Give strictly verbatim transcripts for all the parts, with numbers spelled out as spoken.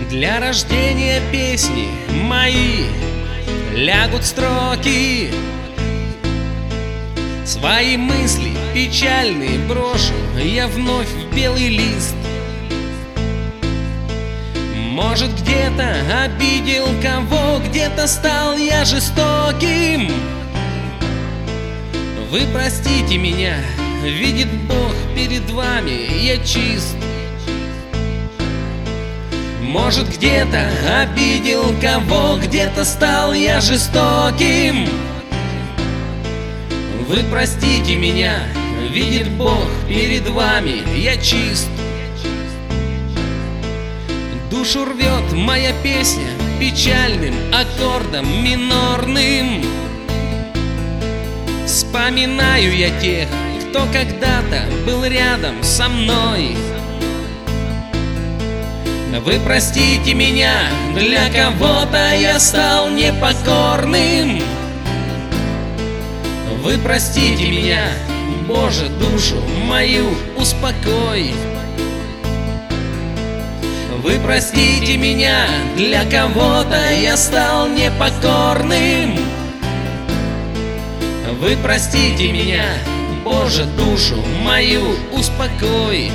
Для рождения песни мои лягут строки. Свои мысли печальные брошу я вновь в белый лист. Может, где-то обидел кого, где-то стал я жестоким. Вы простите меня, видит Бог, перед вами я чист. Может, где-то обидел кого, где-то стал я жестоким. Вы простите меня, видит Бог, перед вами я чист. Душу рвет моя песня печальным аккордом минорным. Вспоминаю я тех, кто когда-то был рядом со мной. Вы простите меня, для кого-то я стал непокорным. Вы простите меня, Боже, душу мою успокой. Вы простите меня, для кого-то я стал непокорным. Вы простите меня, Боже, душу мою успокой.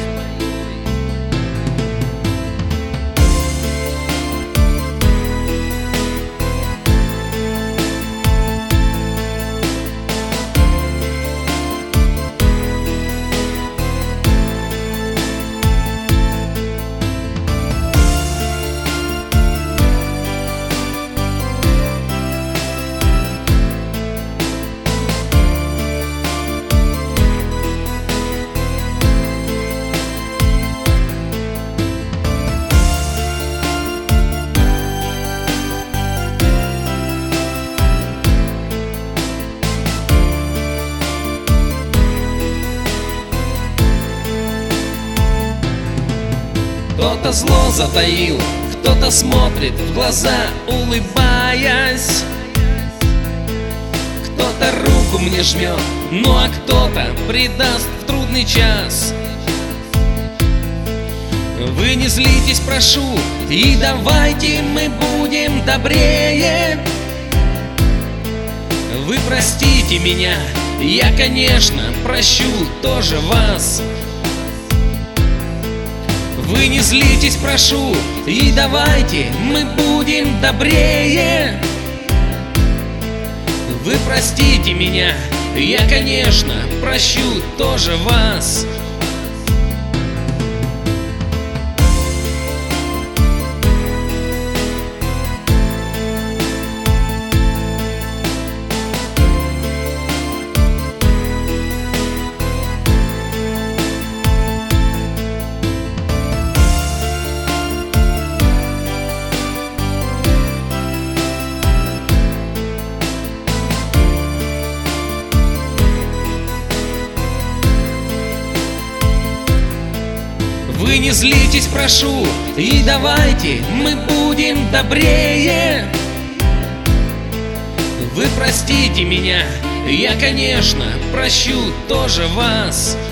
Кто-то зло затаил, кто-то смотрит в глаза, улыбаясь. Кто-то руку мне жмет, ну а кто-то предаст в трудный час. Вы не злитесь, прошу, и давайте мы будем добрее. Вы простите меня, я, конечно, прощу тоже вас. Вы не злитесь, прошу, и давайте мы будем добрее. Вы простите меня, я, конечно, прощу тоже вас. Вы не злитесь, прошу, и давайте мы будем добрее. Вы простите меня, я, конечно, прощу тоже вас.